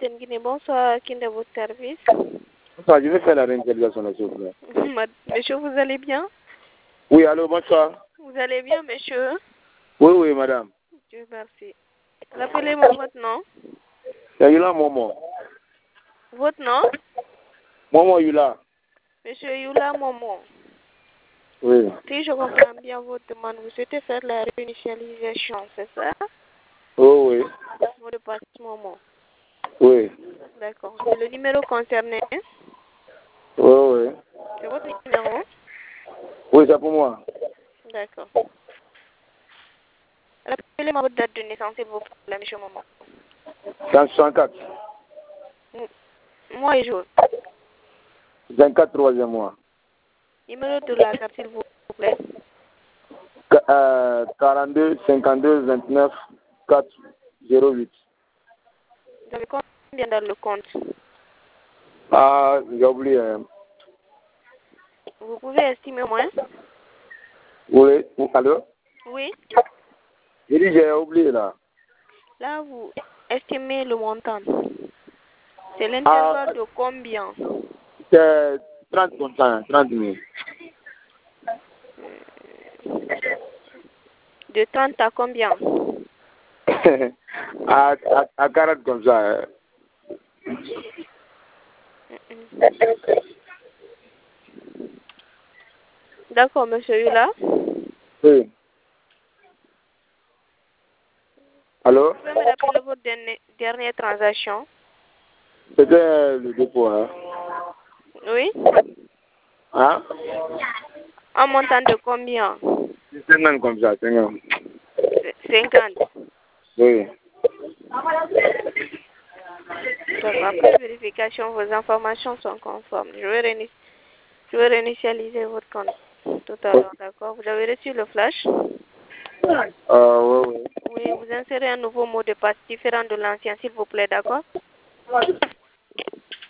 Capitaine Guinée, bonsoir, qui est de votre service? Bonsoir, je vais faire la réinitialisation, s'il vous plaît. Monsieur, vous allez bien? Oui, allô, bonsoir. Vous allez bien, monsieur? Oui, oui, madame. Dieu merci. Rappelez-moi votre nom. C'est Yula Momo. Votre nom? Momo Yula. Monsieur Yula Momo. Oui. Si je comprends bien votre demande, vous souhaitez faire la réinitialisation, c'est ça? Oui, oui. Mot de passe Momo. Oui. D'accord. C'est le numéro concerné? Oui, oui. C'est votre numéro? Oui, c'est pour moi. D'accord. Rappelez-moi votre date de naissance, s'il vous plaît, monsieur Momo. 164. Mois et jour. 24, troisième mois. Numéro de la carte, s'il vous plaît. 42, 52, 29, 4, 08. Vous avez combien dans le compte? Ah, j'ai oublié. Vous pouvez estimer moins? Oui, allô? Oui. J'ai dit, j'ai oublié là. Là, vous estimez le montant. C'est l'intervalle de combien? C'est 30 montants, 30 000. De 30 à combien? à 40 comme ça. D'accord, monsieur Yula. Oui. Allô? Vous pouvez me rappeler votre dernière transaction? C'était le dépôt, hein? Oui. Hein? Un montant de combien? 50 comme ça, 50. 50. Oui. D'accord. Après vérification, vos informations sont conformes. Je vais réinitialiser votre compte tout à l'heure, d'accord? Vous avez reçu le flash? Oui, oui. Oui, vous insérez un nouveau mot de passe différent de l'ancien, s'il vous plaît, d'accord?